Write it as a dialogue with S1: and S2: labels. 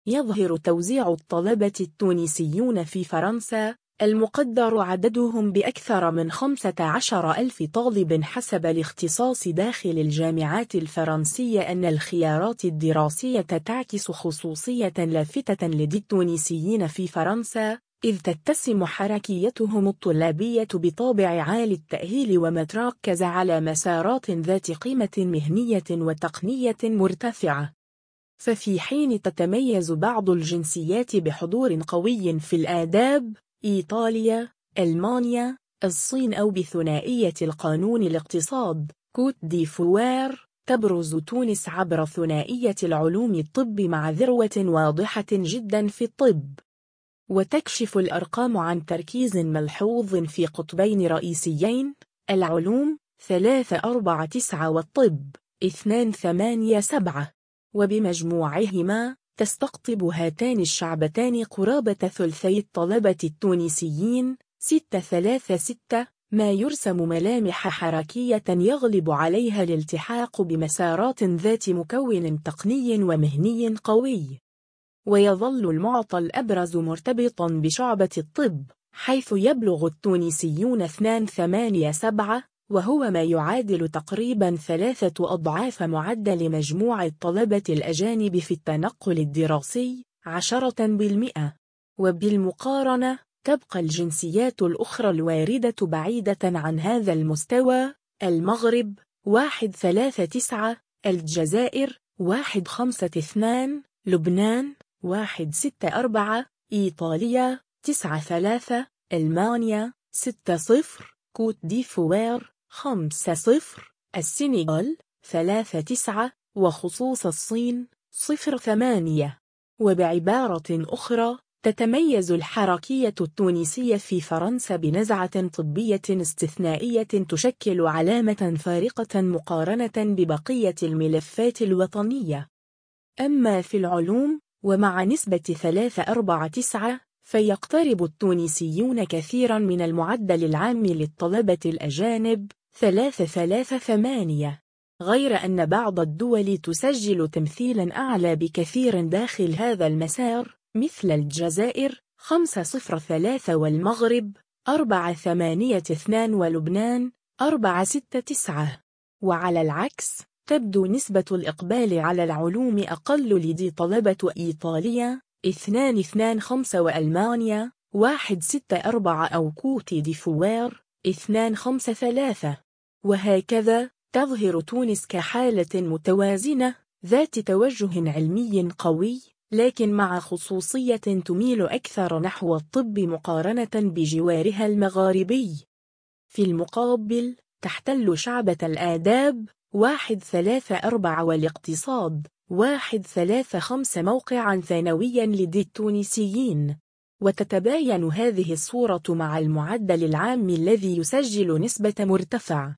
S1: يظهر توزيع الطلبة التونسيون في فرنسا المقدر عددهم بأكثر من 15,000 طالب حسب الاختصاص داخل الجامعات الفرنسية أن الخيارات الدراسية تعكس خصوصية لافتة لدى التونسيين في فرنسا، إذ تتسم حركيتهم الطلابية بطابع عالي التأهيل ومتركز على مسارات ذات قيمة مهنية وتقنية مرتفعة. ففي حين تتميز بعض الجنسيات بحضور قوي في الآداب، إيطاليا، ألمانيا، الصين أو بثنائية القانون الاقتصاد، كوت ديفوار، تبرز تونس عبر ثنائية العلوم الطب مع ذروة واضحة جدا في الطب. وتكشف الأرقام عن تركيز ملحوظ في قطبين رئيسيين، العلوم 349 والطب 287، وبمجموعهما تستقطب هاتان الشعبتان قرابة ثلثي الطلبة التونسيين 636، ما يرسم ملامح حركية يغلب عليها الالتحاق بمسارات ذات مكون تقني ومهني قوي. ويظل المعطى الأبرز مرتبطا بشعبة الطب، حيث يبلغ التونسيون 287، وهو ما يعادل تقريبا 3 أضعاف معدل مجموع الطلبة الأجانب في التنقل الدراسي 10%. وبالمقارنة تبقى الجنسيات الأخرى الواردة بعيدة عن هذا المستوى: المغرب 139، الجزائر 152، لبنان 164، إيطاليا 93، ألمانيا 60، كوت ديفوار 5-0، السنغال 3-9، وخصوص الصين 0-8. وبعبارة أخرى، تتميز الحركية التونسية في فرنسا بنزعة طبية استثنائية تشكل علامة فارقة مقارنة ببقية الملفات الوطنية. أما في العلوم، ومع نسبة 349، فيقترب التونسيون كثيرا من المعدل العام للطلبة الأجانب 338، غير أن بعض الدول تسجل تمثيلا أعلى بكثير داخل هذا المسار، مثل الجزائر 503، والمغرب 482، ولبنان 469. وعلى العكس، تبدو نسبة الإقبال على العلوم أقل لدى طلبة إيطاليا 225، وألمانيا 164، أو كوت ديفوار 253. وهكذا تظهر تونس كحالة متوازنة ذات توجه علمي قوي، لكن مع خصوصية تميل أكثر نحو الطب مقارنة بجوارها المغاربي. في المقابل، تحتل شعبة الآداب 134 والاقتصاد 135 موقعا ثانويا لدى التونسيين. وتتباين هذه الصورة مع المعدل العام الذي يسجل نسبة مرتفعة